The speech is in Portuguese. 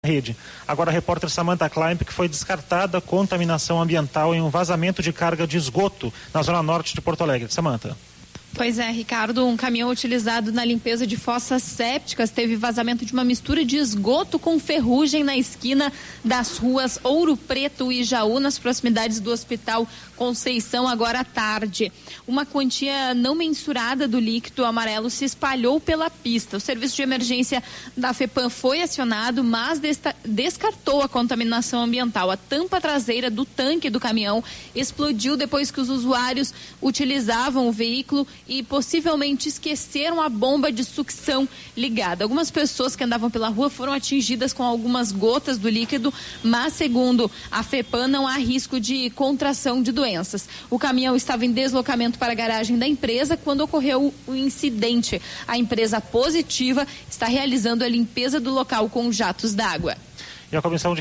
rede. Agora a repórter Samantha Klein, que foi descartada a contaminação ambiental em um vazamento de carga de esgoto na zona norte de Porto Alegre. Samantha. Pois é, Ricardo, um caminhão utilizado na limpeza de fossas sépticas teve vazamento de uma mistura de esgoto com ferrugem na esquina das ruas Ouro Preto e Jaú, nas proximidades do Hospital Conceição, agora à tarde. Uma quantia não mensurada do líquido amarelo se espalhou pela pista. O serviço de emergência da FEPAM foi acionado, mas descartou a contaminação ambiental. A tampa traseira do tanque do caminhão explodiu depois que os usuários utilizavam o veículo e possivelmente esqueceram a bomba de sucção ligada. Algumas pessoas que andavam pela rua foram atingidas com algumas gotas do líquido, mas segundo a FEPAM não há risco de contração de doenças. O caminhão estava em deslocamento para a garagem da empresa quando ocorreu o incidente. A empresa Positiva está realizando a limpeza do local com jatos d'água. E a Comissão de